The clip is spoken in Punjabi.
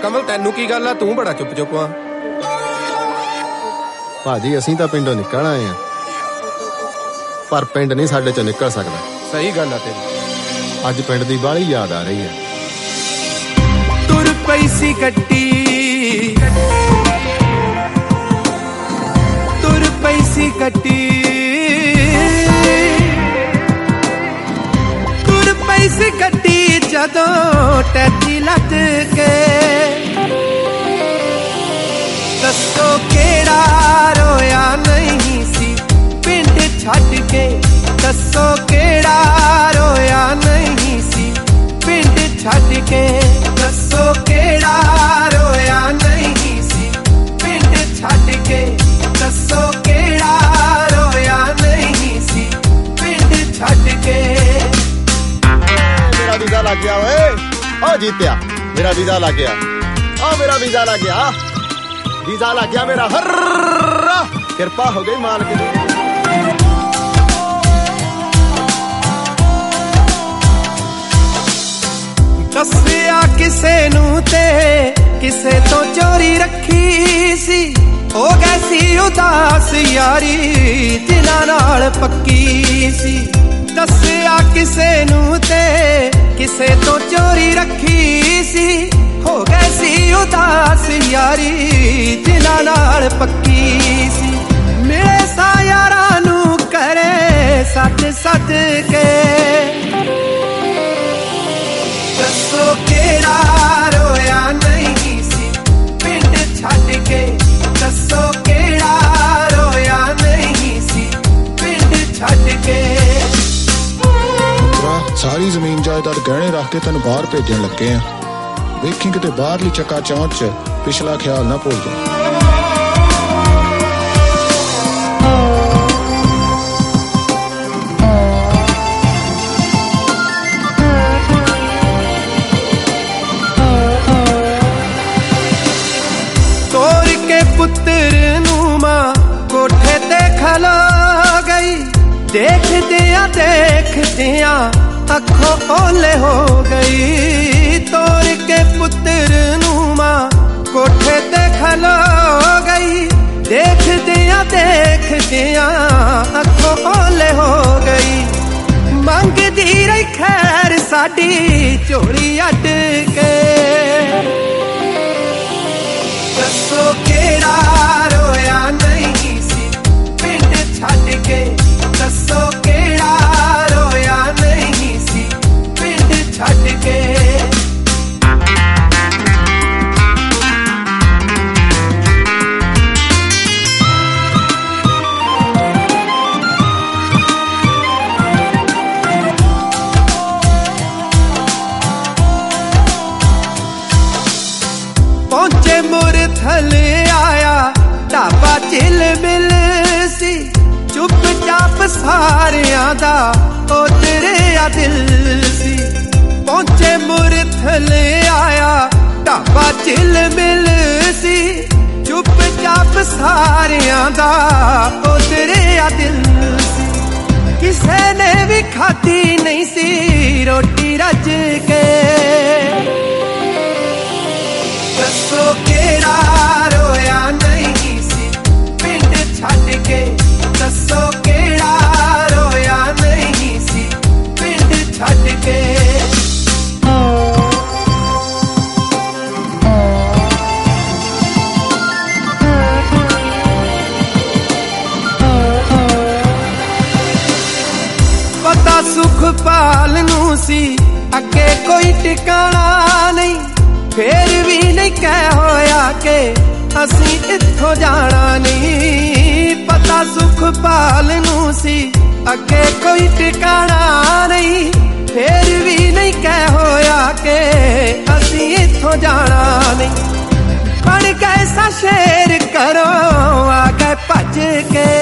ਕਮਲ ਤੈਨੂੰ ਕੀ ਗੱਲ ਆ, ਤੂੰ ਬੜਾ ਚੁੱਪ ਚੁੱਪ ਆ। ਭਾਜੀ ਅਸੀਂ ਤਾਂ ਪਿੰਡੋਂ ਨਿਕਲ ਆਏ ਆ, ਪਰ ਪਿੰਡ ਨਹੀਂ ਸਾਡੇ ਚੋਂ ਨਿਕਲ ਸਕਦਾ। ਸਹੀ ਗੱਲ ਆ ਤੇਰੀ। ਅੱਜ ਪਿੰਡ ਦੀ ਬਾਹਲੀ ਯਾਦ ਆ ਰਹੀ ਹੈ। ਤੁਰ ਪਈ ਸੀ ਗੱਡੀ, ਤੁਰ ਪਈ ਸੀ ਗੱਡੀ, ਤੁਰ ਪਈ ਸੀ ਗੱਡੀ ਜਦੋਂ ਟੈਚੀ ਲੱਗ ਕੇ। ਦੱਸੋ ਕਿਹੜਾ ਰੋਇਆ ਨਹੀਂ ਸੀ ਪਿੰਡ ਛੱਡ ਕੇ, ਦੱਸੋ ਕਿਹੜਾ ਰੋਇਆ ਨਹੀਂ ਸੀ ਪਿੰਡ ਛੱਡ ਕੇ, ਦੱਸੋ ਕਿਹੜਾ ਰੋਇਆ ਨਹੀਂ ਸੀ ਪਿੰਡ ਛੱਡ ਕੇ, ਦੱਸੋ ਕਿਹੜਾ ਰੋਇਆ ਨਹੀਂ ਸੀ ਪਿੰਡ ਛੱਡ ਕੇ। ਮੇਰਾ ਵੀਜ਼ਾ ਲੱਗ ਗਿਆ ਓਏ, ਓ ਜੀਤਿਆ ਮੇਰਾ ਵੀਜ਼ਾ ਲੱਗ ਗਿਆ, ਓ ਮੇਰਾ ਵੀਜ਼ਾ ਲੱਗ ਗਿਆ, ਵੀਜ਼ਾ ਲੱਗ ਗਿਆ ਮੇਰਾ। ਹਰ ਕਿਰਪਾ ਹੋ ਗਈ ਮਾਲਕ ਦੀ। ਦੱਸਿਆ ਕਿਸੇ ਨੂੰ ਤੇ ਕਿਸੇ ਤੋਂ ਚੋਰੀ ਰੱਖੀ ਸੀ, ਹੋ ਗਈ ਸੀ ਉਦਾਸ ਯਾਰੀ ਜਿਨ੍ਹਾਂ ਨਾਲ ਪੱਕੀ ਸੀ। ਦੱਸਿਆ ਕਿਸੇ ਨੂੰ ਤੇ ਕਿਸੇ ਤੋਂ ਚੋਰੀ ਰੱਖੀ ਸੀ, ਹੋ ਗਈ ਸੀ ਉਦਾਸ ਯਾਰੀ ਜਿਨ੍ਹਾਂ ਨਾਲ ਪੱਕੀ ਸੀ। ਮਿਲੇ ਸਾ ਯਾਰਾਂ ਨੂੰ ਕਰੇ ਸੱਚ ਸੱਚ ਕੇ, ਦੱਸੋ ਕਿਹੜਾ ਰੋਇਆ ਨਹੀਂ ਸੀ ਪਿੰਡ ਛੱਡ ਕੇ, ਦੱਸੋ ਕਿਹੜਾ ਰੋਇਆ ਨਹੀਂ ਸੀ ਪਿੰਡ ਛੱਡ ਕੇ। ਸਾਰੀ ਜ਼ਮੀਨ ਜਾਇਦਾਦ ਗਹਿਣੇ ਰੱਖ ਕੇ ਤੈਨੂੰ ਬਾਹਰ ਭੇਜਣ ਲੱਗੇ ਆ, ਵੇਖੀ ਕਿਤੇ ਬਾਹਰਲੀ ਚੱਕਾ ਚੌਂਚ ਚ ਪਿਛਲਾ ਖਿਆਲ ਨਾ ਭੁੱਲ ਜਾ। ਪੁੱਤਰ ਨੂੰ ਮਾਂ ਕੋਠੇ ਤੇ ਖਲੋ ਗਈ, ਦੇਖਦਿਆਂ ਦੇਖਦਿਆਂ ਅੱਖੋਂ ਓਲੇ ਹੋ ਗਈ। ਤੋਰ ਕੇ ਪੁੱਤਰ ਨੂੰ ਮਾਂ ਕੋਠੇ ਤੇ ਖਲੋ ਗਈ, ਦੇਖਦਿਆਂ ਦੇਖਦਿਆਂ ਅੱਖੋਂ ਓਲੇ ਹੋ ਗਈ। ਮੰਗਦੀ ਰਹੀ ਖੈਰ ਸਾਡੀ ਝੋਲੀ ਅੱਡ ਕੇ, ਦੱਸੋ ਕਿਹੜਾ ਰੋਇਆ ਨਹੀਂ ਸੀ ਪਿੰਡ ਛੱਡ ਕੇ, ਦੱਸੋ ਕਿਹੜਾ ਰੋਇਆ ਨਹੀਂ ਸੀ ਪਿੰਡ ਛੱਡ ਕੇ। ਪਹੁੰਚੇ ਮੁਰਥਲ ਆਇਆ ਢਾਬਾ ਚਿਲ ਮਿਲ ਸੀ, ਚੁੱਪ ਚਾਪ ਸਾਰਿਆਂ ਦਾ ਉਤਰਿਆ ਦਿਲ ਸੀ। ਪਹੁੰਚੇ ਮੁਰਥਲ ਆਇਆ ਢਾਬਾ ਚਿਲ ਮਿਲ ਸੀ, ਚੁੱਪ ਚਾਪ ਸਾਰਿਆਂ ਦਾ ਉਤਰਿਆ ਦਿਲ ਸੀ। ਕਿਸੇ ਨੇ ਵੀ ਖਾਧੀ ਨਹੀਂ ਸੀ ਰੋਟੀ ਰੱਜ ਕੇ, ਦੱਸੋ ਕਿਹੜਾ ਰੋਇਆ ਨਹੀਂ ਸੀ ਪਿੰਡ ਛੱਡ ਕੇ, ਦੱਸੋ ਕਿਹੜਾ ਰੋਇਆ ਨਹੀਂ ਸੀ ਪਿੰਡ ਛੱਡ ਕੇ। ਪਤਾ ਸੁਖਪਾਲ ਨੂੰ ਸੀ ਅੱਗੇ ਕੋਈ ਟਿਕਾਣਾ ਨਹੀਂ, ਫੇਰ ਵੀ ਨਹੀਂ ਕਹਿ ਹੋਇਆ ਕਿ ਅਸੀਂ ਇੱਥੋਂ ਜਾਣਾ ਨਹੀਂ। ਪਤਾ ਸੁਖਪਾਲ ਨੂੰ ਸੀ ਅੱਗੇ ਕੋਈ ਟਿਕਾਣਾ ਨਹੀਂ, ਫੇਰ ਵੀ ਨਹੀਂ ਕਹਿ ਹੋਇਆ ਕਿ ਅਸੀਂ ਇੱਥੋਂ ਜਾਣਾ ਨਹੀਂ। ਬਣ ਗਏ ਸਾ ਸ਼ੇਰ ਕਰੋ ਆ ਗਏ ਭੱਜ ਕੇ,